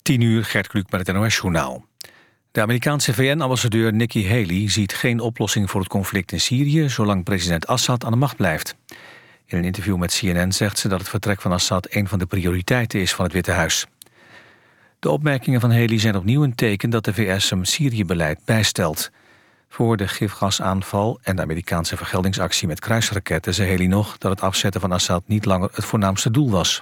10:00, Gert Kluk met het NOS-journaal. De Amerikaanse VN-ambassadeur Nikki Haley ziet geen oplossing voor het conflict in Syrië zolang president Assad aan de macht blijft. In een interview met CNN zegt ze dat het vertrek van Assad een van de prioriteiten is van het Witte Huis. De opmerkingen van Haley zijn opnieuw een teken dat de VS zijn Syrië-beleid bijstelt. Voor de gifgasaanval en de Amerikaanse vergeldingsactie met kruisraketten zei Haley nog dat het afzetten van Assad niet langer het voornaamste doel was.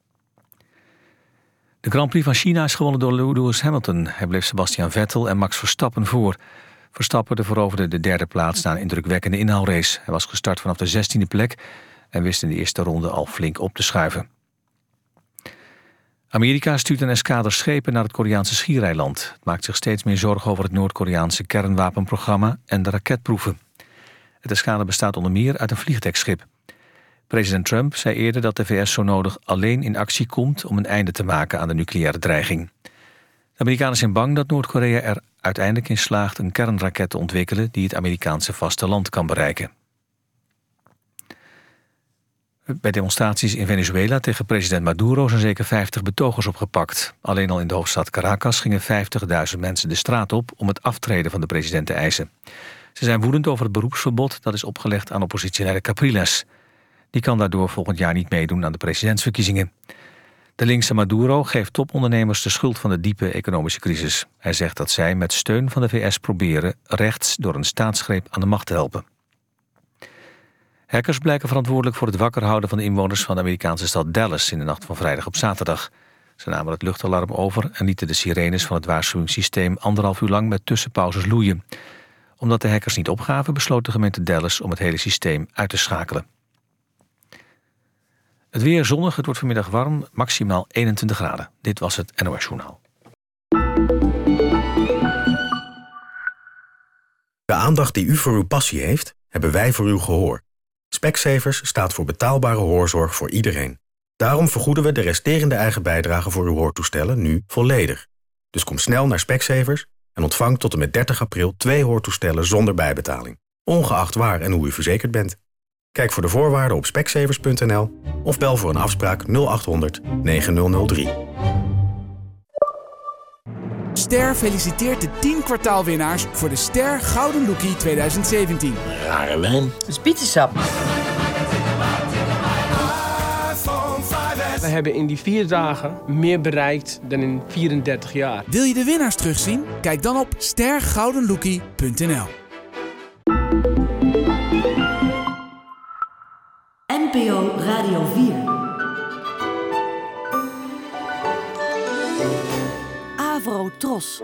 De Grand Prix van China is gewonnen door Lewis Hamilton. Hij bleef Sebastian Vettel en Max Verstappen voor. Verstappen veroverde de derde plaats na een indrukwekkende inhaalrace. Hij was gestart vanaf de 16e plek en wist in de eerste ronde al flink op te schuiven. Amerika stuurt een eskader schepen naar het Koreaanse schiereiland. Het maakt zich steeds meer zorgen over het Noord-Koreaanse kernwapenprogramma en de raketproeven. Het eskader bestaat onder meer uit een vliegdekschip. President Trump zei eerder dat de VS zo nodig alleen in actie komt om een einde te maken aan de nucleaire dreiging. De Amerikanen zijn bang dat Noord-Korea er uiteindelijk in slaagt een kernraket te ontwikkelen die het Amerikaanse vasteland kan bereiken. Bij demonstraties in Venezuela tegen president Maduro zijn zeker 50 betogers opgepakt. Alleen al in de hoofdstad Caracas gingen 50.000 mensen de straat op om het aftreden van de president te eisen. Ze zijn woedend over het beroepsverbod dat is opgelegd aan oppositieleider Capriles. Die kan daardoor volgend jaar niet meedoen aan de presidentsverkiezingen. De linkse Maduro geeft topondernemers de schuld van de diepe economische crisis. Hij zegt dat zij met steun van de VS proberen rechts door een staatsgreep aan de macht te helpen. Hackers blijken verantwoordelijk voor het wakker houden van de inwoners van de Amerikaanse stad Dallas in de nacht van vrijdag op zaterdag. Ze namen het luchtalarm over en lieten de sirenes van het waarschuwingssysteem 1,5 uur lang met tussenpauzes loeien. Omdat de hackers niet opgaven, besloot de gemeente Dallas om het hele systeem uit te schakelen. Het weer zonnig, het wordt vanmiddag warm, maximaal 21 graden. Dit was het NOS Journaal. De aandacht die u voor uw passie heeft, hebben wij voor uw gehoor. Specsavers staat voor betaalbare hoorzorg voor iedereen. Daarom vergoeden we de resterende eigen bijdrage voor uw hoortoestellen nu volledig. Dus kom snel naar Specsavers en ontvang tot en met 30 april 2 hoortoestellen zonder bijbetaling. Ongeacht waar en hoe u verzekerd bent. Kijk voor de voorwaarden op specsavers.nl of bel voor een afspraak 0800 9003. Ster feliciteert de 10 kwartaalwinnaars voor de Ster Gouden Lookie 2017. Rare wijn. Dat is bietensap. We hebben in die 4 dagen meer bereikt dan in 34 jaar. Wil je de winnaars terugzien? Kijk dan op stergoudenlookie.nl. NPO Radio 4. Avro Tros.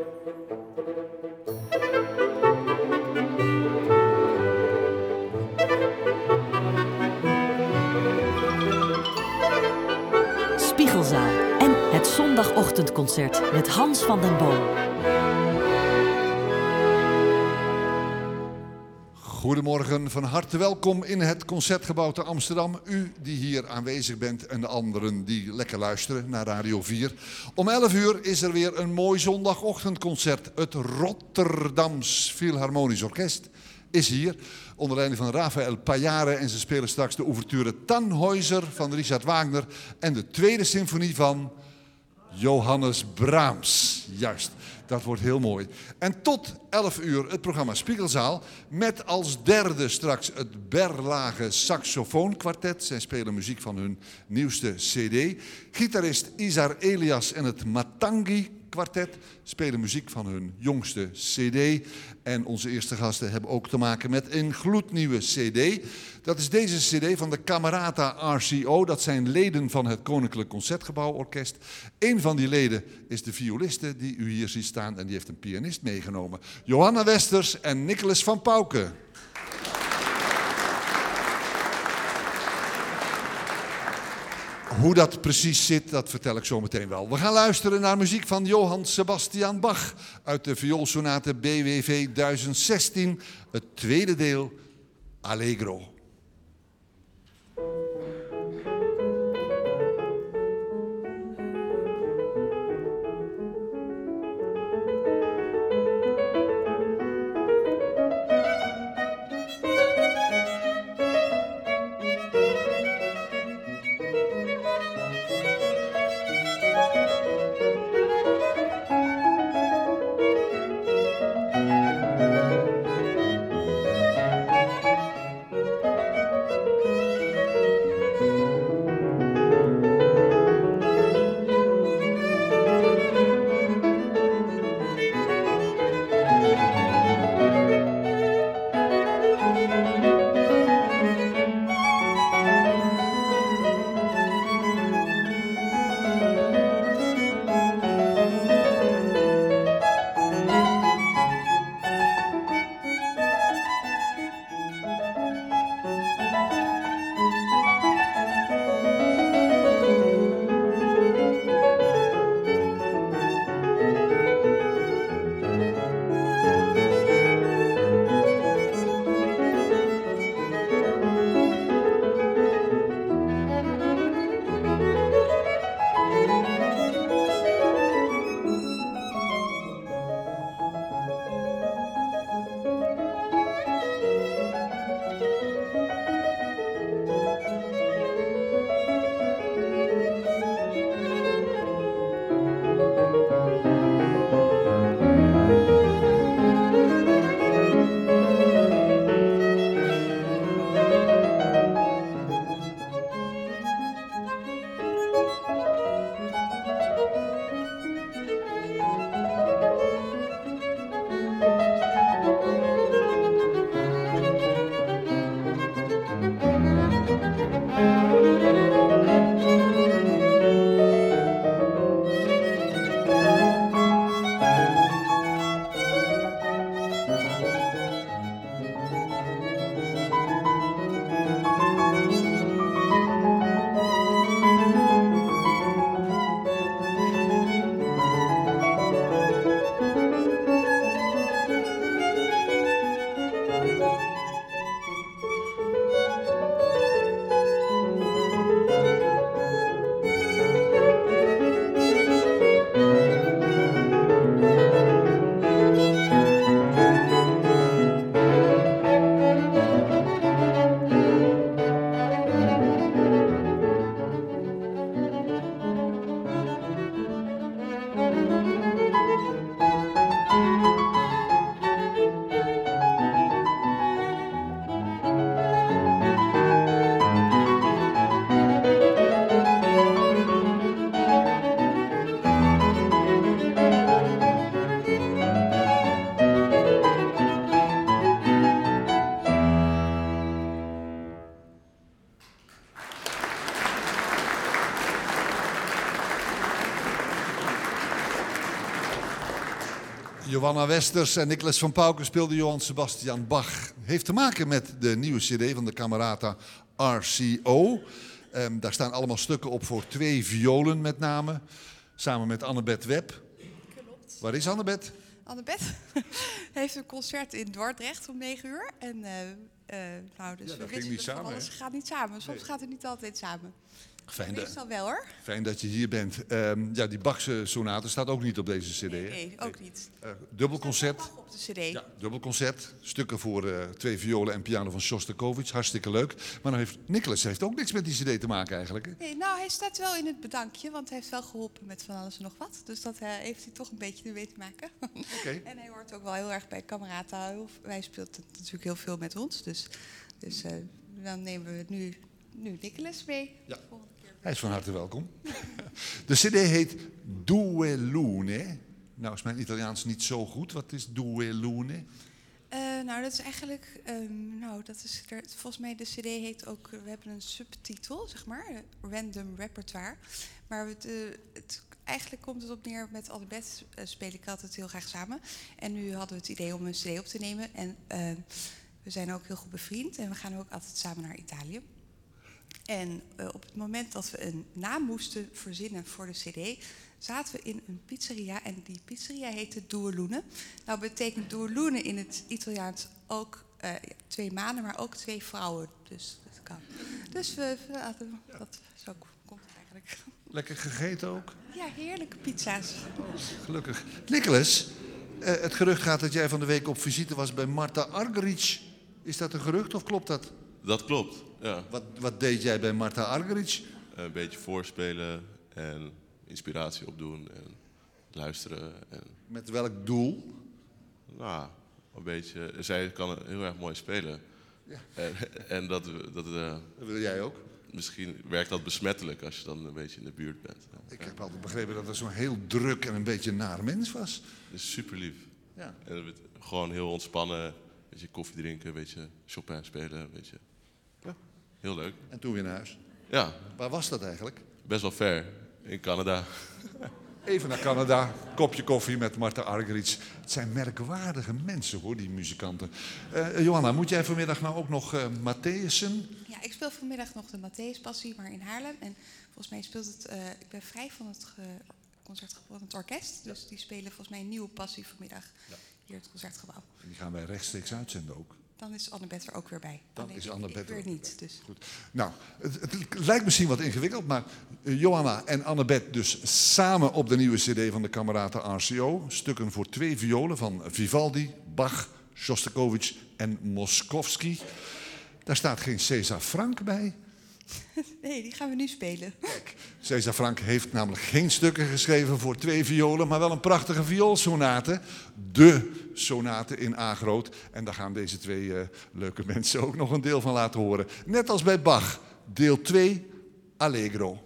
Spiegelzaal en het zondagochtendconcert met Hans van den Boom. Goedemorgen, van harte welkom in het Concertgebouw te Amsterdam. U die hier aanwezig bent en de anderen die lekker luisteren naar Radio 4. Om 11 uur is er weer een mooi zondagochtendconcert. Het Rotterdams Philharmonisch Orkest is hier onder leiding van Rafael Payare. En ze spelen straks de ouverture Tannhäuser van Richard Wagner en de tweede symfonie van Johannes Brahms. Juist. Dat wordt heel mooi. En tot 11 uur het programma Spiegelzaal. Met als derde straks het Berlage Saxofoonkwartet. Zij spelen muziek van hun nieuwste cd. Gitarist Izar Elias en het Matangi Kwartet spelen muziek van hun jongste cd. En onze eerste gasten hebben ook te maken met een gloednieuwe cd. Dat is deze cd van de Camerata RCO. Dat zijn leden van het Koninklijk Concertgebouworkest. Een van die leden is de violiste die u hier ziet staan. En die heeft een pianist meegenomen. Johanna Westers en Nicolas van Pauwke. Hoe dat precies zit, dat vertel ik zo meteen wel. We gaan luisteren naar muziek van Johann Sebastian Bach uit de vioolsonate BWV 1016, het tweede deel, Allegro. Johanna Westers en Nicolas van Pauken speelden Johann Sebastian Bach. Heeft te maken met de nieuwe cd van de Camerata RCO. Daar staan allemaal stukken op voor 2 violen met name. Samen met Annabeth Webb. Klopt. Waar is Annabeth? Annabeth heeft een concert in Dordrecht om 9 uur. En dus we wisselen niet van samen, alles. hè? Gaat niet samen. Soms gaat het niet altijd samen. Meestal wel hoor. Fijn dat je hier bent. Die Bachse sonate staat ook niet op deze cd. Nee, ook niet. Dubbelconcert. Bach op de cd. Ja, dubbelconcert. Stukken voor 2 violen en piano van Shostakovich. Hartstikke leuk. Maar nou Nicolas heeft ook niks met die cd te maken eigenlijk. Hè? Nee, nou, hij staat wel in het bedankje, want hij heeft wel geholpen met van alles en nog wat. Dus dat heeft hij toch een beetje ermee te maken. Okay. En hij hoort ook wel heel erg bij Camerata. Hij speelt natuurlijk heel veel met ons. Dus dan nemen we nu Nicolas mee. Ja. Hij is van harte welkom. De cd heet Due Lune. Nou is mijn Italiaans niet zo goed. Wat is Due Lune? Dat is eigenlijk... volgens mij de cd heet ook... We hebben een subtitel, zeg maar. Random Repertoire. Maar eigenlijk komt het op neer met Annabeth speel ik altijd heel graag samen. En nu hadden we het idee om een cd op te nemen. En we zijn ook heel goed bevriend. En we gaan ook altijd samen naar Italië. En op het moment dat we een naam moesten verzinnen voor de cd... zaten we in een pizzeria en die pizzeria heette Due Lune. Nou betekent Due Lune in het Italiaans ook 2 mannen, maar ook 2 vrouwen. Dus dat kan. Dus zo komt het eigenlijk. Lekker gegeten ook? Ja, heerlijke pizza's. Gelukkig. Nicolas, het gerucht gaat dat jij van de week op visite was bij Marta Argerich. Is dat een gerucht of klopt dat? Dat klopt, ja. Wat deed jij bij Marta Argerich? Een beetje voorspelen en inspiratie opdoen en luisteren. En, met welk doel? Nou, een beetje. Zij kan heel erg mooi spelen. Ja. En dat wil jij ook? Misschien werkt dat besmettelijk als je dan een beetje in de buurt bent. Ik heb altijd begrepen dat het zo'n heel druk en een beetje naar mens was. Dat is super lief. Ja. En gewoon heel ontspannen. Een beetje koffie drinken, een beetje Chopin spelen. Een beetje. Ja, heel leuk. En toen weer naar huis? Ja. Waar was dat eigenlijk? Best wel ver, in Canada. Even naar Canada, kopje koffie met Marta Argerich. Het zijn merkwaardige mensen hoor, die muzikanten. Johanna, moet jij vanmiddag nou ook nog Matthäusen? Ja, ik speel vanmiddag nog de Matthäus Passie, maar in Haarlem. En volgens mij speelt het... ik ben vrij van het concertgebouw van het orkest. Dus die spelen volgens mij een nieuwe Passie vanmiddag hier in het Concertgebouw. En die gaan wij rechtstreeks uitzenden ook. Dan is Annabeth er ook weer bij. Dan is Annabeth weer niet. Dus. Goed. Nou, het lijkt misschien wat ingewikkeld, maar Johanna en Annabeth dus samen op de nieuwe cd van de Camerata RCO. Stukken voor 2 violen van Vivaldi, Bach, Shostakovich en Moskowski. Daar staat geen César Franck bij. Nee, die gaan we nu spelen. Kijk, César Franck heeft namelijk geen stukken geschreven voor 2 violen, maar wel een prachtige vioolsonate. De sonate in A groot. En daar gaan deze 2 leuke mensen ook nog een deel van laten horen. Net als bij Bach, deel 2, Allegro.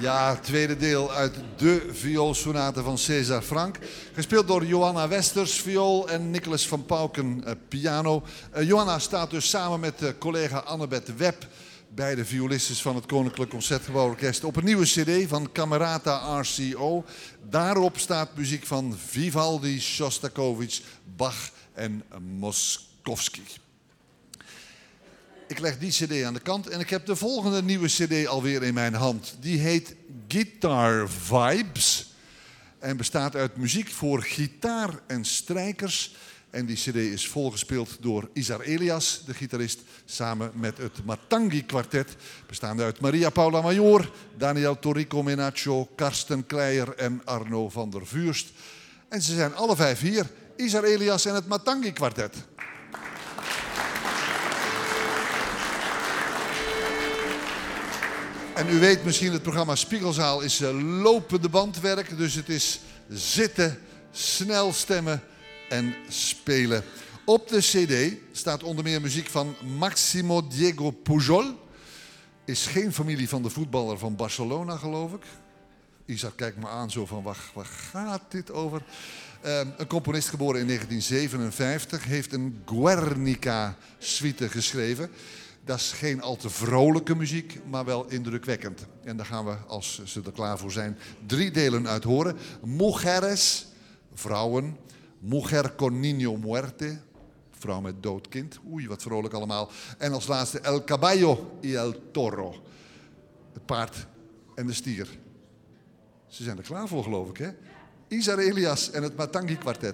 Ja, tweede deel uit de vioolsonate van César Franck. Gespeeld door Johanna Westers, viool en Nicolas van Pauken, piano. Johanna staat dus samen met collega Annabeth Webb, beide violistes van het Koninklijk Concertgebouworkest, op een nieuwe cd van Camerata RCO. Daarop staat muziek van Vivaldi, Shostakovich, Bach en Moskowski. Ik leg die cd aan de kant en ik heb de volgende nieuwe cd alweer in mijn hand. Die heet Guitar Vibes en bestaat uit muziek voor gitaar en strijkers. En die cd is volgespeeld door Isar Elias, de gitarist, samen met het Matangi Quartet, bestaande uit Maria Paula Major, Daniel Torrico Menaccio, Karsten Kleijer en Arno van der Vuurst. En ze zijn alle 5 hier, Isar Elias en het Matangi Quartet. En u weet misschien, het programma Spiegelzaal is lopende bandwerk. Dus het is zitten, snel stemmen en spelen. Op de cd staat onder meer muziek van Máximo Diego Pujol. Is geen familie van de voetballer van Barcelona, geloof ik. Isaac kijkt me aan zo van, waar gaat dit over? Een componist geboren in 1957 heeft een Guernica-suite geschreven. Dat is geen al te vrolijke muziek, maar wel indrukwekkend. En daar gaan we, als ze er klaar voor zijn, 3 delen uit horen. Mujeres, vrouwen. Mujer con niño muerte, vrouw met dood kind. Oei, wat vrolijk allemaal. En als laatste El caballo y el toro. Het paard en de stier. Ze zijn er klaar voor, geloof ik, hè? Isar Elias en het Matangi Quartet.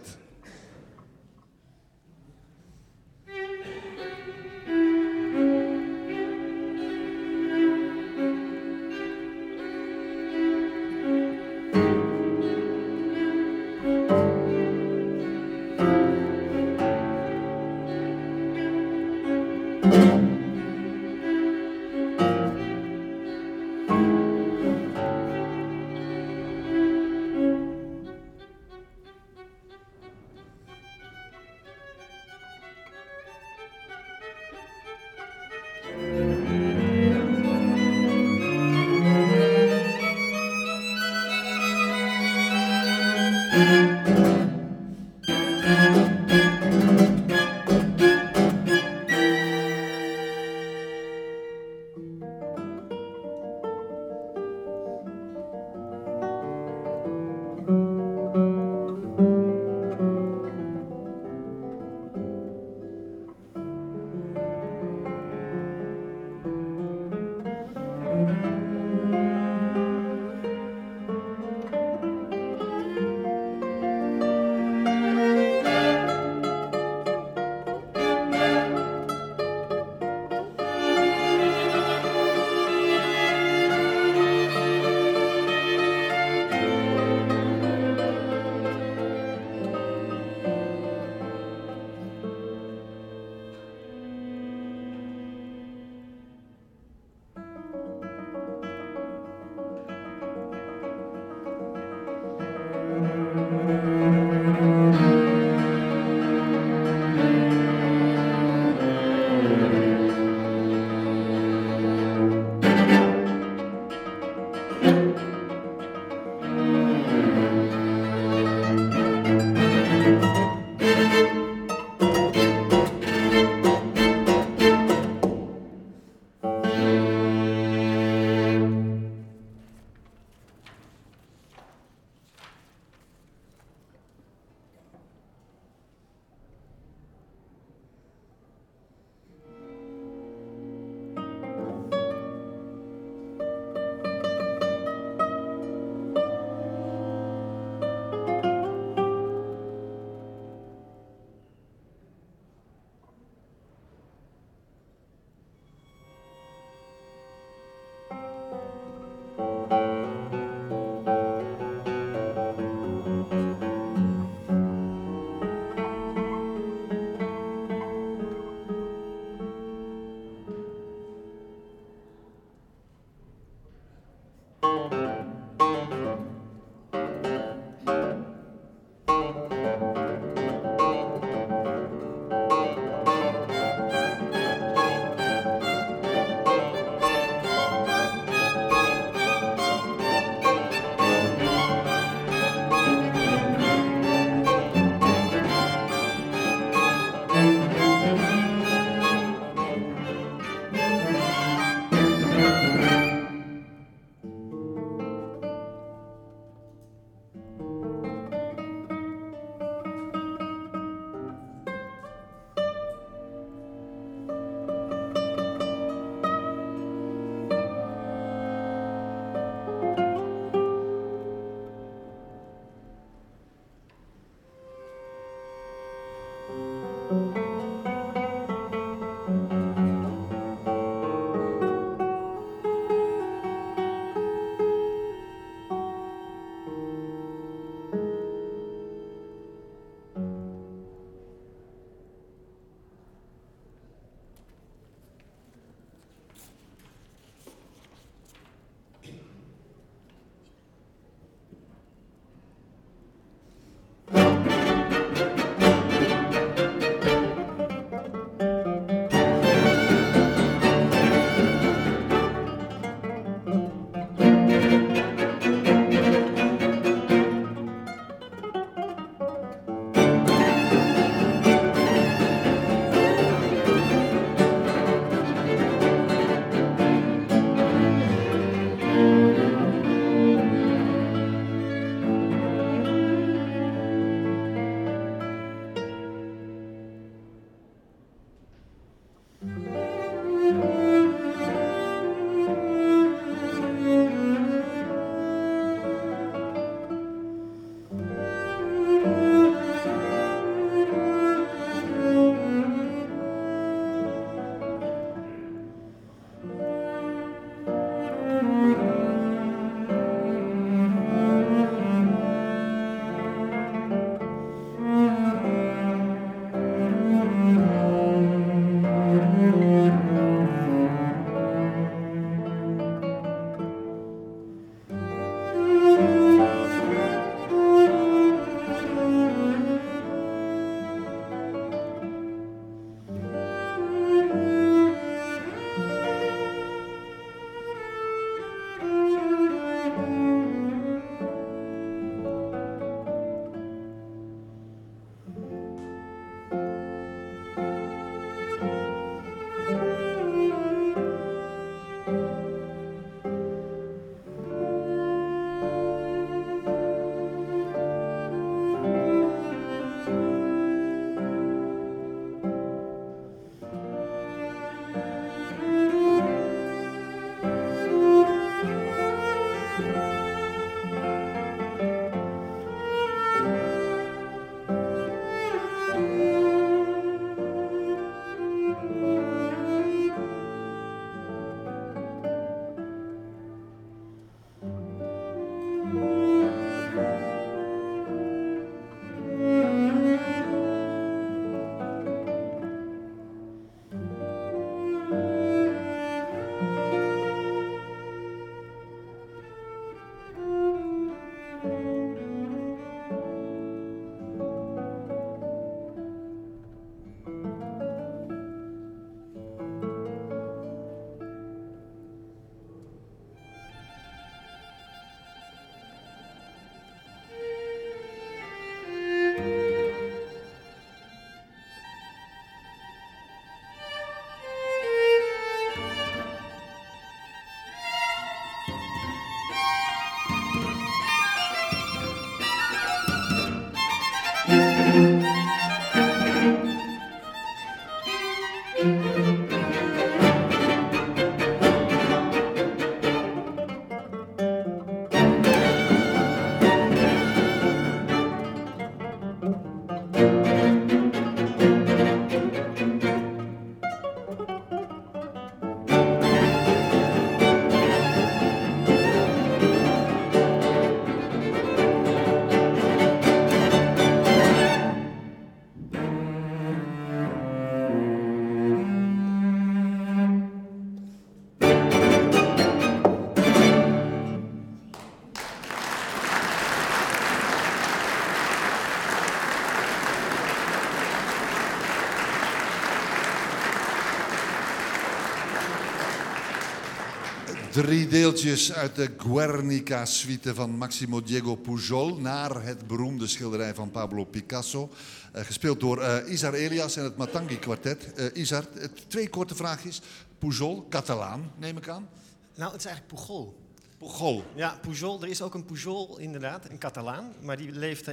Drie deeltjes uit de Guernica-suite van Máximo Diego Pujol naar het beroemde schilderij van Pablo Picasso. Gespeeld door Izar Elias en het Matangi Quartet. Izar, 2 korte vraagjes. Pujol, Catalaan, neem ik aan? Nou, het is eigenlijk Pujol. Pujol. Ja, Pujol. Er is ook een Pujol inderdaad, een Catalaan. Maar die leefde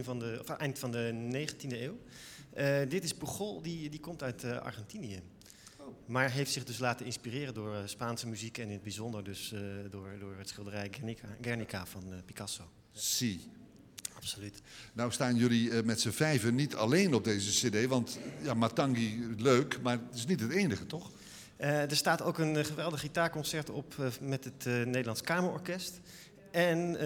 eind van de 19e eeuw. Dit is Pujol, die komt uit Argentinië. Maar heeft zich dus laten inspireren door Spaanse muziek en in het bijzonder dus door het schilderij Guernica van Picasso. Zie. Absoluut. Nou staan jullie met z'n vijven niet alleen op deze cd, want ja, Matangi leuk, maar het is niet het enige, toch? Er staat ook een geweldig gitaarconcert op met het Nederlands Kamerorkest. En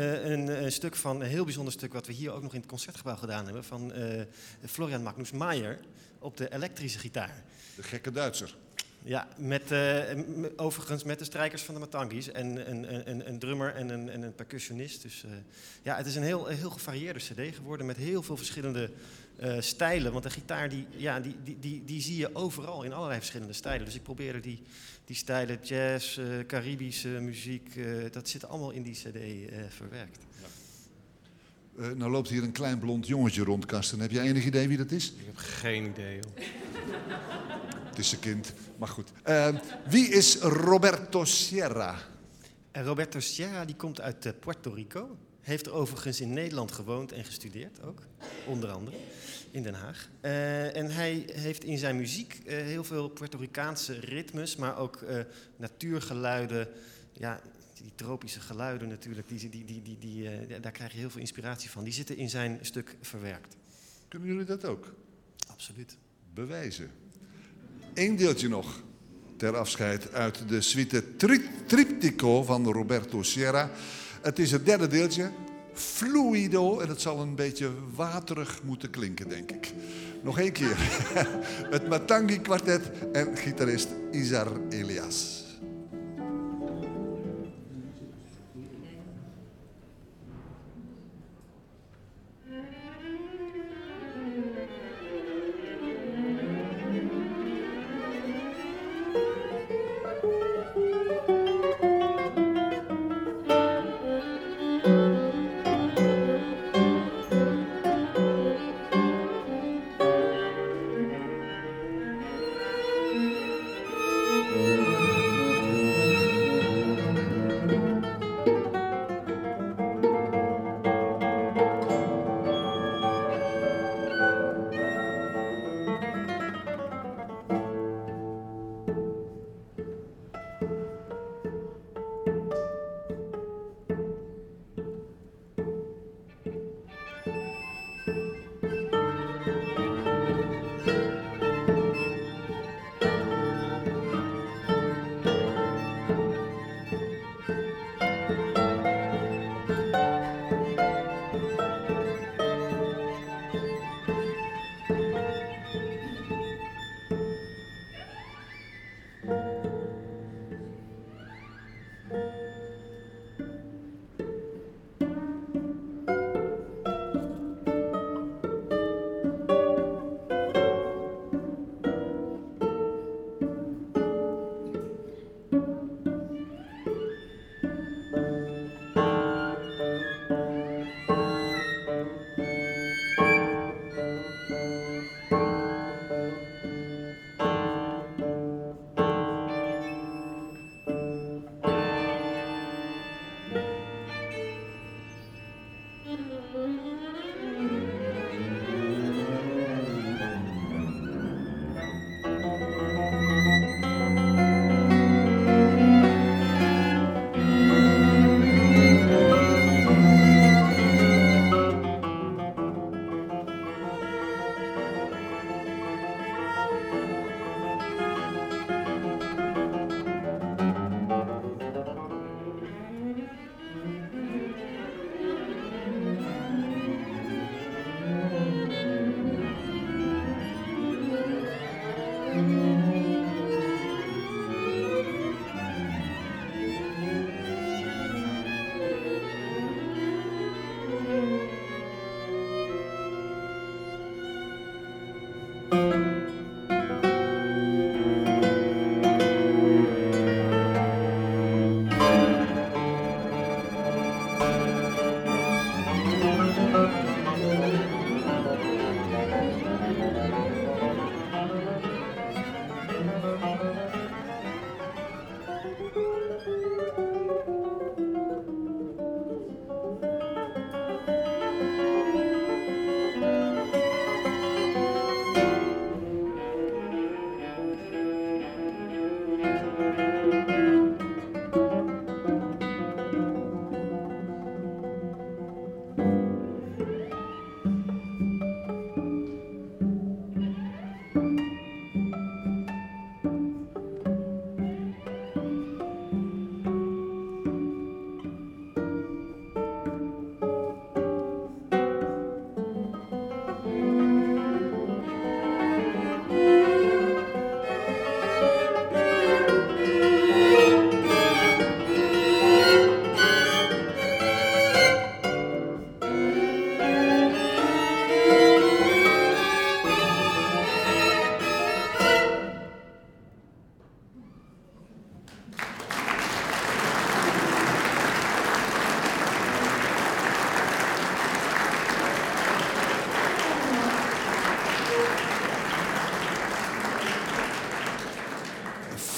een heel bijzonder stuk wat we hier ook nog in het Concertgebouw gedaan hebben van Florian Magnus Mayer op de elektrische gitaar. De gekke Duitser. Ja, overigens met de strijkers van de Matangis en een drummer en een percussionist. Dus ja, het is een heel gevarieerde cd geworden met heel veel verschillende stijlen. Want de gitaar die zie je overal in allerlei verschillende stijlen. Dus ik probeerde die stijlen, jazz, Caribische muziek, dat zit allemaal in die cd verwerkt. Ja. Nou loopt hier een klein blond jongetje rond, Karsten. Heb jij enig idee wie dat is? Ik heb geen idee, joh. Het is een kind, maar goed. Wie is Roberto Sierra? Roberto Sierra die komt uit Puerto Rico. Heeft er overigens in Nederland gewoond en gestudeerd ook. Onder andere in Den Haag. En hij heeft in zijn muziek heel veel Puerto Ricaanse ritmes, maar ook natuurgeluiden. Ja, die tropische geluiden natuurlijk, daar krijg je heel veel inspiratie van. Die zitten in zijn stuk verwerkt. Kunnen jullie dat ook? Absoluut. Bewijzen. 1 deeltje nog ter afscheid uit de suite Triptico van Roberto Sierra. Het is het 3e deeltje, Fluido, en het zal een beetje waterig moeten klinken, denk ik. Nog 1 keer. Het Matangi Quartet en gitarist Izar Elias.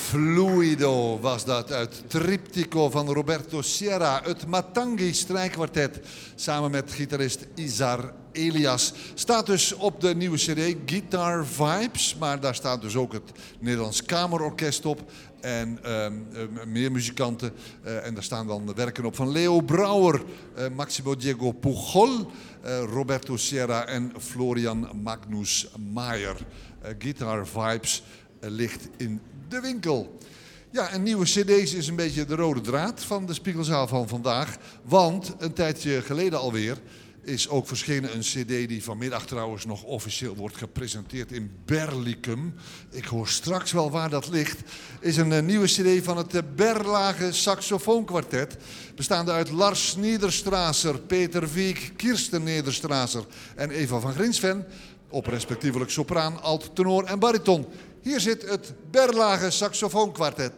Fluido was dat uit Triptico van Roberto Sierra. Het Matangi strijkkwartet samen met gitarist Izar Elias. Staat dus op de nieuwe cd Guitar Vibes. Maar daar staat dus ook het Nederlands Kamerorkest op. En meer muzikanten. En daar staan dan werken op van Leo Brouwer, Maximo Diego Pujol, Roberto Sierra en Florian Magnus Maier. Guitar Vibes ligt in de winkel. Ja, en nieuwe cd's is een beetje de rode draad van de Spiegelzaal van vandaag. Want een tijdje geleden alweer is ook verschenen een cd die vanmiddag trouwens nog officieel wordt gepresenteerd in Berlicum. Ik hoor straks wel waar dat ligt. Is een nieuwe cd van het Berlage Saxofoonkwartet. Bestaande uit Lars Niederstrasser, Peter Wieck, Kirsten Niederstrasser en Eva van Grinsven. Op respectievelijk sopraan, alt, tenor en bariton. Hier zit het Berlage Saxofoonkwartet.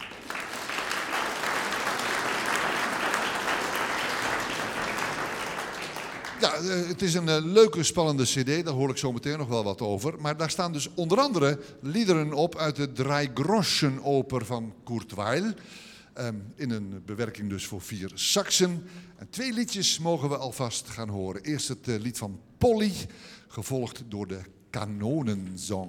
Ja, het is een leuke, spannende cd. Daar hoor ik zo meteen nog wel wat over. Maar daar staan dus onder andere liederen op uit de Dreigroschenoper van Kurt Weill. In een bewerking dus voor 4 saxen. En 2 liedjes mogen we alvast gaan horen. Eerst het lied van Polly, gevolgd door de Kanonenzong.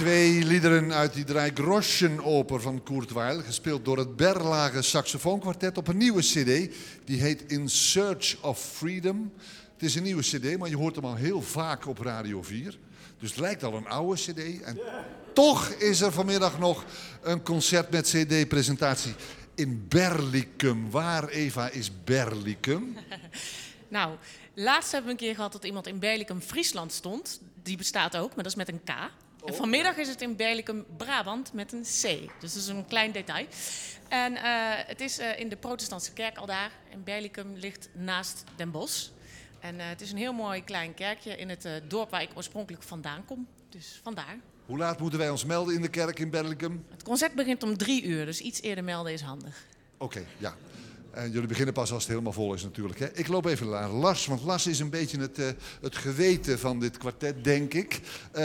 2 liederen uit die Dreigroschenoper van Kurt Weill, gespeeld door het Berlage Saxofoonkwartet op een nieuwe cd. Die heet In Search of Freedom. Het is een nieuwe cd, maar je hoort hem al heel vaak op Radio 4. Dus het lijkt al een oude cd. En toch is er vanmiddag nog een concert met cd-presentatie in Berlicum. Waar, Eva, is Berlicum? Nou, laatst hebben we een keer gehad dat iemand in Berlicum, Friesland stond. Die bestaat ook, maar dat is met een K. En vanmiddag is het in Berlicum, Brabant met een C. Dus dat is een klein detail. En het is in de protestantse kerk al daar. En Berlicum ligt naast Den Bosch. En het is een heel mooi klein kerkje in het dorp waar ik oorspronkelijk vandaan kom. Dus vandaar. Hoe laat moeten wij ons melden in de kerk in Berlicum? Het concert begint om 3 uur, dus iets eerder melden is handig. Oké, ja. En jullie beginnen pas als het helemaal vol is natuurlijk. Hè? Ik loop even naar Lars, want Lars is een beetje het geweten van dit kwartet, denk ik.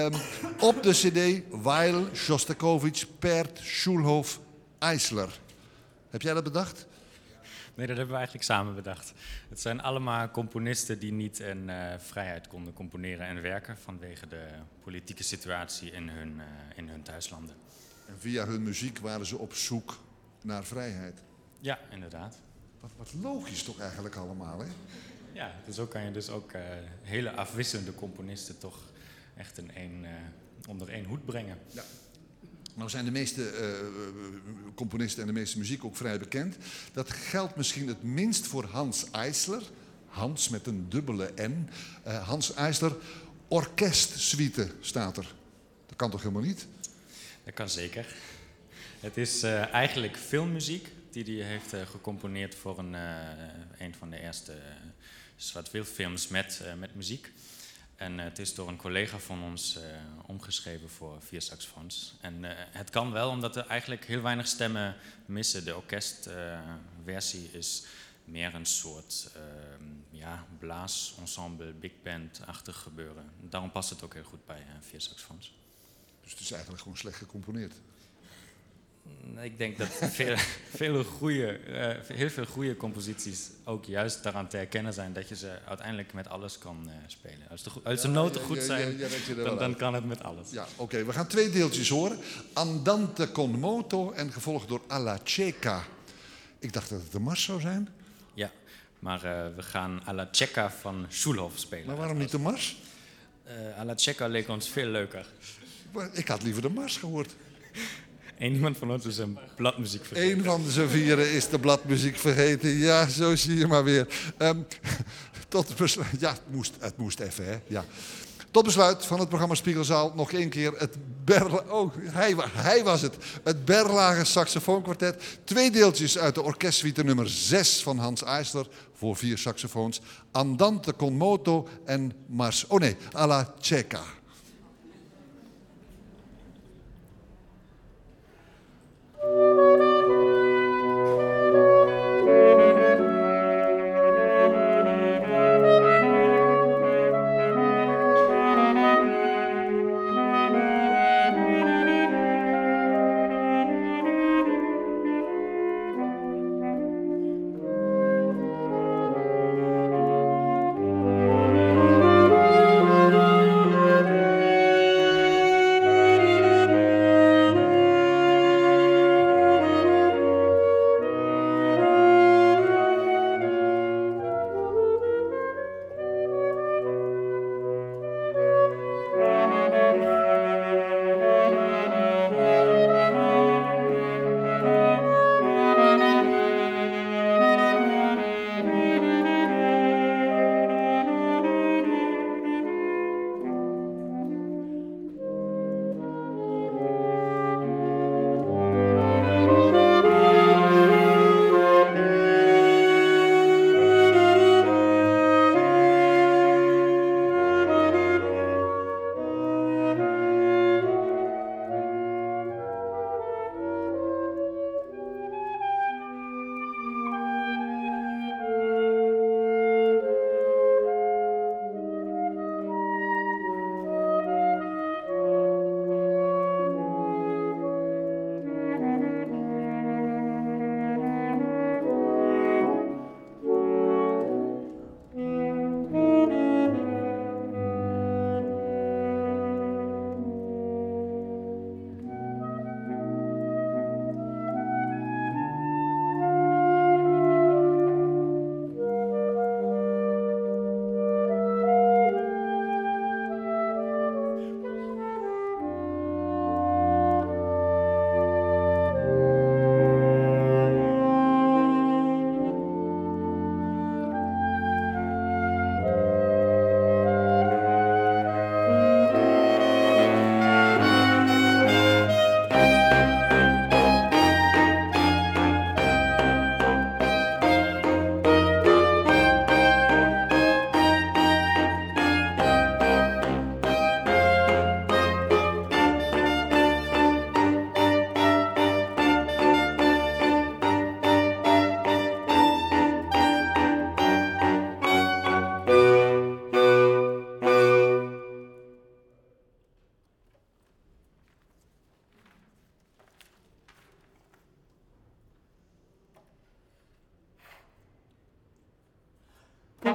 Op de cd Weill, Shostakovich, Pärt, Schulhoff, Eisler. Heb jij dat bedacht? Nee, dat hebben we eigenlijk samen bedacht. Het zijn allemaal componisten die niet in vrijheid konden componeren en werken vanwege de politieke situatie in hun thuislanden. En via hun muziek waren ze op zoek naar vrijheid. Ja, inderdaad. Wat logisch toch eigenlijk allemaal, hè? Ja, dus zo kan je dus ook hele afwisselende componisten toch echt onder één hoed brengen. Ja. Nou zijn de meeste componisten en de meeste muziek ook vrij bekend. Dat geldt misschien het minst voor Hans Eisler. Hans met een dubbele N. Hans Eisler, orkestsuite staat er. Dat kan toch helemaal niet? Dat kan zeker. Het is eigenlijk filmmuziek die hij heeft gecomponeerd voor een van de eerste zwart-wit-films met muziek. En het is door een collega van ons omgeschreven voor 4 saxofoons. En het kan wel, omdat er eigenlijk heel weinig stemmen missen. De orkestversie is meer een soort blaasensemble, big band-achtig gebeuren. Daarom past het ook heel goed bij 4 saxofoons. Dus het is eigenlijk gewoon slecht gecomponeerd? Ik denk dat heel veel goede composities ook juist daaraan te herkennen zijn dat je ze uiteindelijk met alles kan spelen. Als de noten goed zijn, dan kan het met alles. Ja, oké. We gaan 2 deeltjes horen. Andante con moto en gevolgd door Alla Cieca. Ik dacht dat het de mars zou zijn. Ja, maar we gaan Alla Cieca van Schulhoff spelen. Maar waarom niet de mars? Alla Cieca leek ons veel leuker. Ik had liever de mars gehoord. Iemand van ons is een bladmuziek vergeten. Eén van z'n vieren is de bladmuziek vergeten. Ja, zo zie je maar weer. Tot besluit. Ja, het moest even, hè. Ja. Tot besluit van het programma Spiegelzaal nog 1 keer hij was het. Het Berlage Saxofoonkwartet. 2 deeltjes uit de orkestsuite nummer 6 van Hans Eisler voor 4 saxofoons. Andante con moto en Mars. Alla Cieca.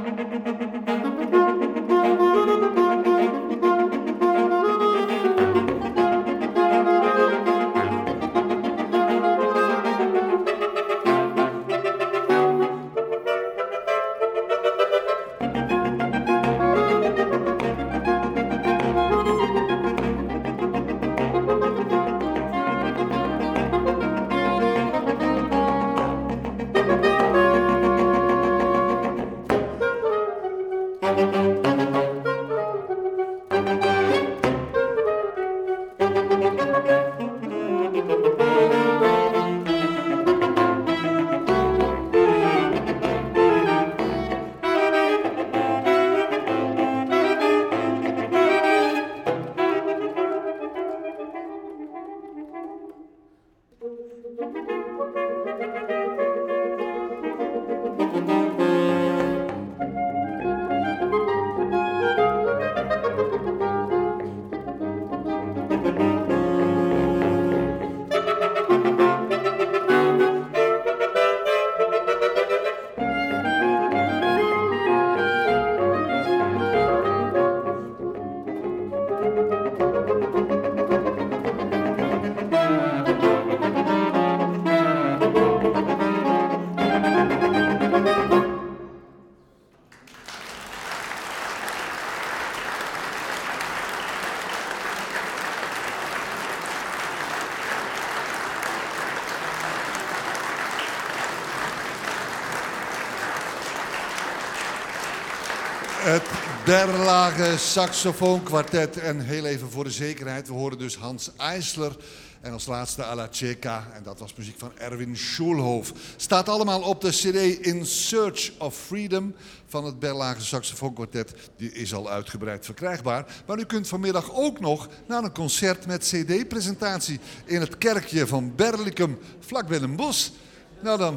Het Berlage saxofoonkwartet. En heel even voor de zekerheid, we horen dus Hans Eisler. En als laatste Alla Cieca. En dat was muziek van Erwin Schulhof. Staat allemaal op de cd In Search of Freedom van het Berlage saxofoonkwartet. Die is al uitgebreid verkrijgbaar. Maar u kunt vanmiddag ook nog naar een concert met cd-presentatie in het kerkje van Berlicum, vlakbij Den Bosch. Nou,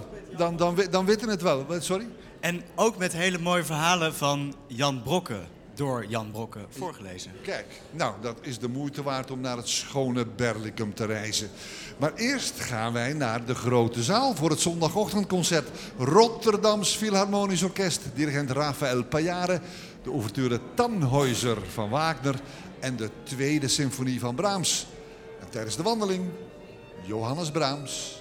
dan weten het wel. Sorry? En ook met hele mooie verhalen van Jan Brokke, door Jan Brokke voorgelezen. Kijk, nou, dat is de moeite waard om naar het schone Berlicum te reizen. Maar eerst gaan wij naar de grote zaal voor het zondagochtendconcert. Rotterdams Philharmonisch Orkest, dirigent Rafael Payare, de ouverture Tannhäuser van Wagner en de tweede symfonie van Brahms. En tijdens de wandeling, Johannes Brahms.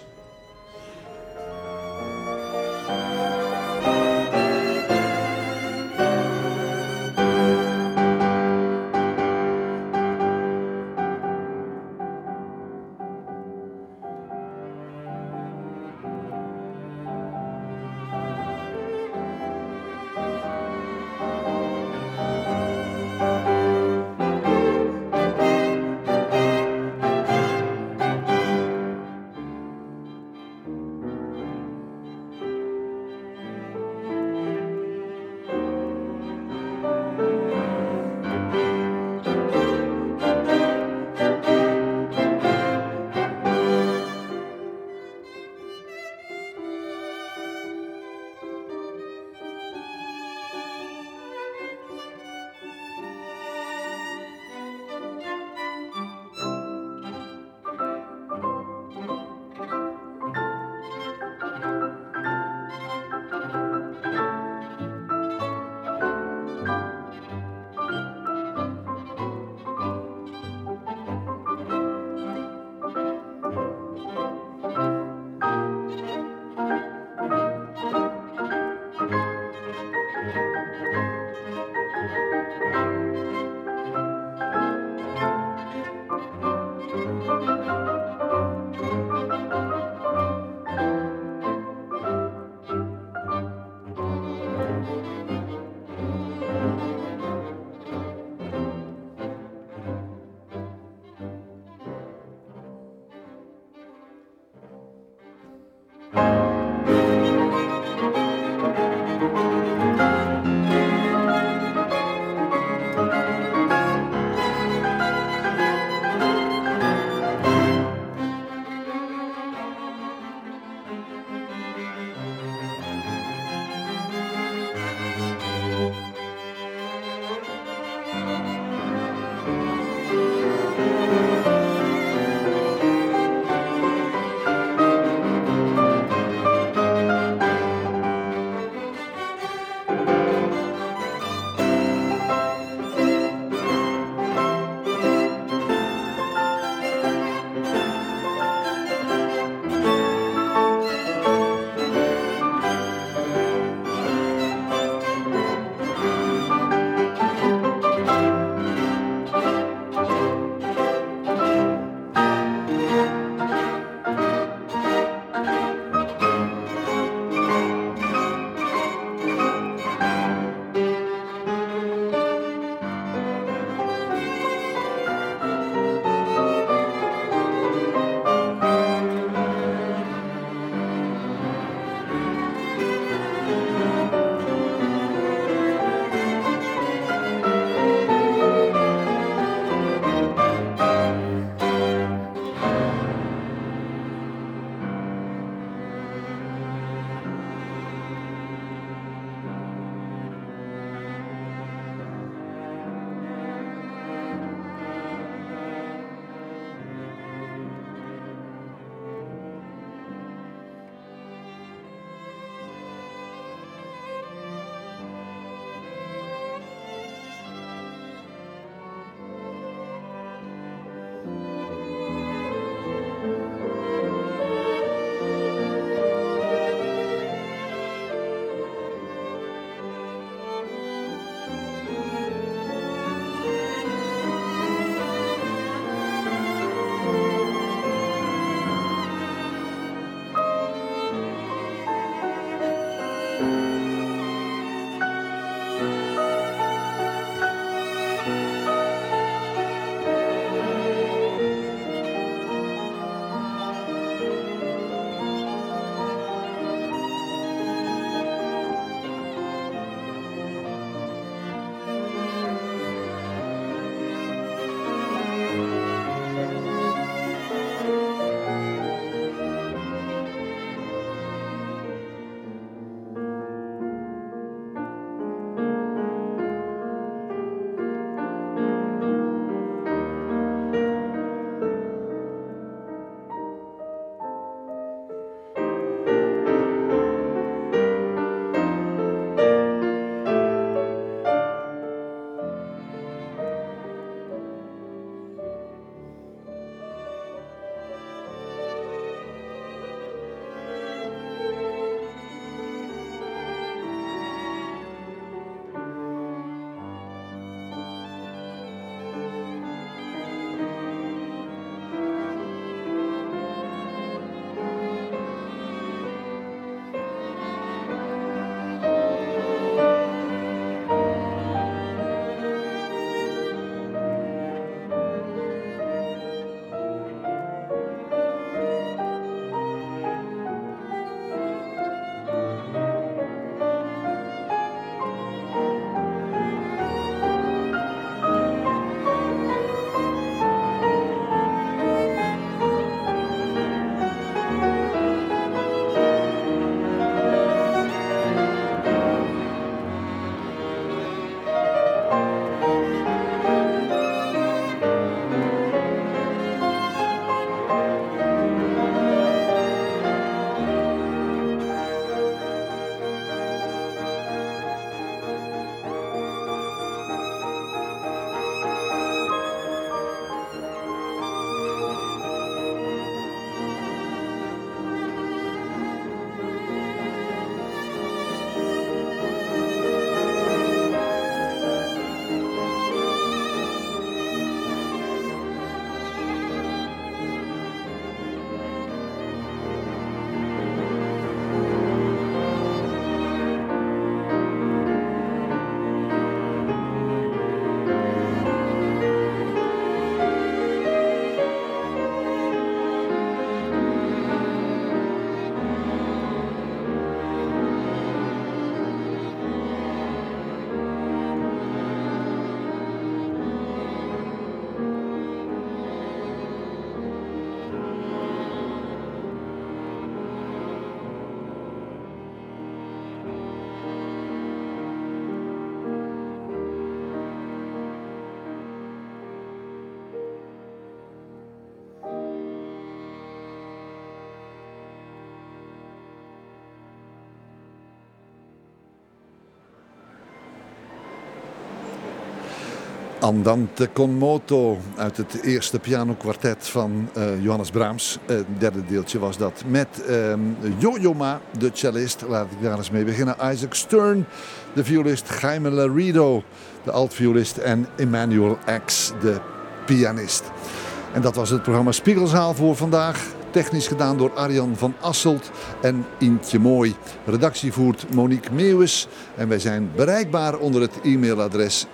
Andante con moto uit het eerste pianokwartet van Johannes Brahms. Het derde deeltje was dat. Met Yo-Yo Ma, de cellist. Laat ik daar eens mee beginnen. Isaac Stern, de violist. Jaime Laredo, de altviolist. En Emmanuel X, de pianist. En dat was het programma Spiegelzaal voor vandaag. Technisch gedaan door Arjan van Asselt en Intje Mooi. Redactie voert Monique Meeuwis. En wij zijn bereikbaar onder het e-mailadres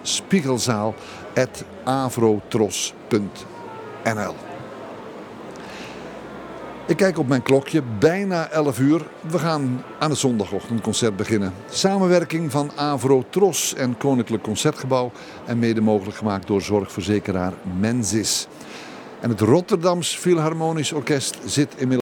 spiegelzaal@avrotros.nl. Ik kijk op mijn klokje, bijna 11 uur. We gaan aan het zondagochtendconcert beginnen. Samenwerking van Avro Tros en Koninklijk Concertgebouw. En mede mogelijk gemaakt door zorgverzekeraar Mensis. En het Rotterdams Philharmonisch Orkest zit inmiddels